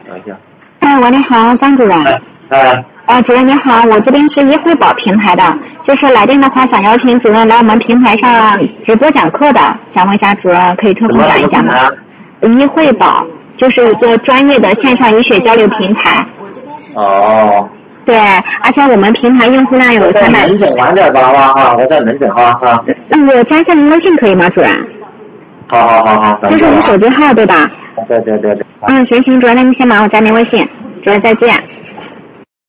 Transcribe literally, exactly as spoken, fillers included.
等一下。 哎，喂，你好，张主任。 哎哎。 啊，主任你好，我这边是易汇宝平台的，就是来电的话想邀请主任来我们平台上直播讲课的，想问一下主任可以抽空讲一讲吗？易汇宝就是一个专业的线上医学交流平台。 哦。 对，而且我们平台用户量有三百。 门诊晚点吧哈，我在门诊哈哈。 那我加一下您微信可以吗，主任？ 好好好好。 这是您手机号对吧？ 对对对对。 嗯，行行，主任，那您先忙，我加您微信。主任再见。